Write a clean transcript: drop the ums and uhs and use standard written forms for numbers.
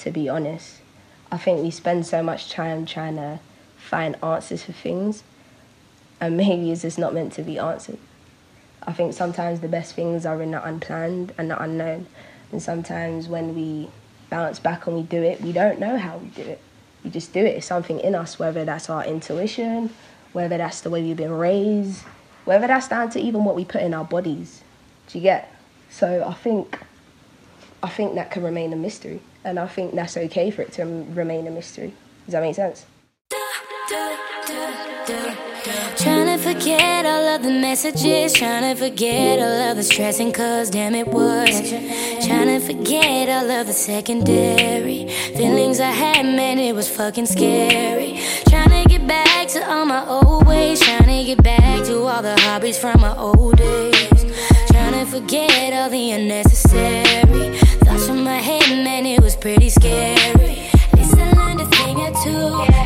to be honest. I think we spend so much time trying to find answers for things, and maybe it's just not meant to be answered. I think sometimes the best things are in the unplanned and the unknown, and sometimes when we bounce back and we do it, we don't know how we do it. We just do it. It's something in us, whether that's our intuition, whether that's the way we've been raised, whether that's down to even what we put in our bodies. Do you get? So I think that can remain a mystery, and I think that's okay for it to remain a mystery. Does that make sense? Trying to forget all of the messages, trying to forget all of the stressing, cause damn it was. Trying to forget all of the secondary feelings I had, man, it was fucking scary. Trying to get back to all my old ways, trying to get back to all the hobbies from my old days. Trying to forget all the unnecessary thoughts from my head, man, it was pretty scary. At least I learned a thing or two.